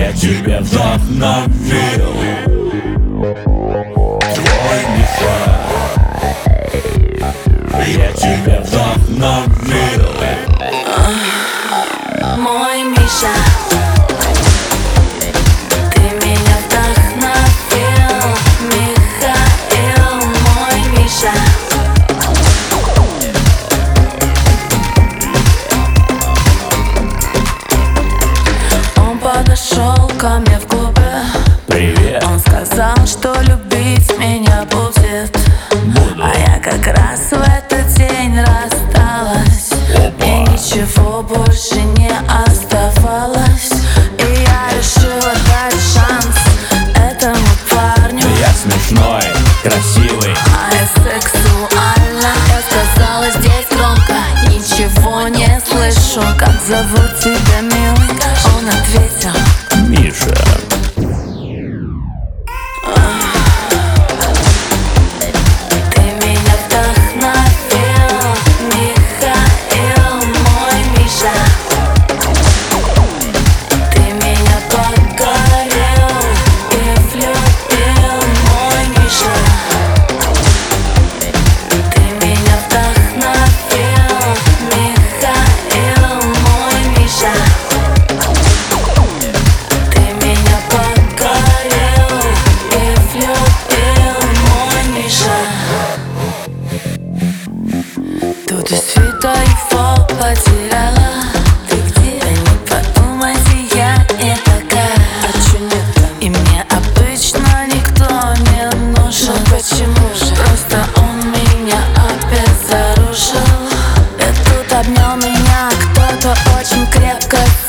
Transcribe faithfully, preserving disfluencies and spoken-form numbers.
Я тебя вдохновил, твой Миша. Я тебя вдохновил, мой Миша. Ты меня вдохновил, Михаил, мой Миша. Он подошел ко мне в клубе. привет. Он сказал, что любить меня будет. Буду. А я как раз в этот день рассталась. Опа. И ничего больше не оставалось. И я решила дать шанс этому парню. Я смешной, красивый, А я сексуальна. Я сказала здесь громко, ничего не слышу. Как зовут тебя, милый? Он ответил: Миша. ты меня вдохновил, Михаил, мой Миша. Ты меня покорил и влюбил, мой Миша. Ты меня вдохновил, Михаил, мой Миша. Ты меня покорил и влюбил, мой Миша. Тут и света его потеряла. Ты где? Да не подумайте, я не такая. А чё нет? И мне обычно никто не нужен. Но почему же? Просто он меня опять зарушил. И тут обнял меня кто-то очень крепко.